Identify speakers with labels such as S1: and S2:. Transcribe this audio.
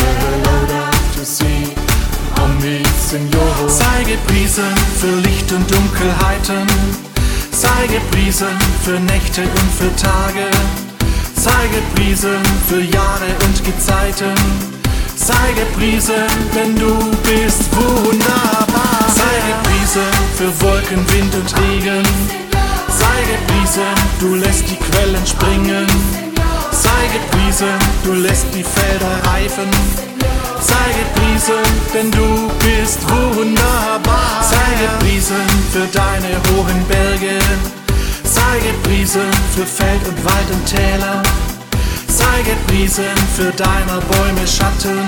S1: laudato si, Omni Signore.
S2: Sei gepriesen für Licht und Dunkelheiten, sei gepriesen für Nächte und für Tage, sei gepriesen für Jahre und Gezeiten, sei gepriesen, denn du bist wunderbar. Sei gepriesen für Wolken, Wind und Regen, sei gepriesen, du lässt die Quellen springen, sei gepriesen, du lässt die Felder reifen, sei gepriesen, denn du bist wunderbar. Sei gepriesen für deine hohen Berge, sei gepriesen für Feld und Wald und Täler, sei gepriesen für deiner Bäume Schatten,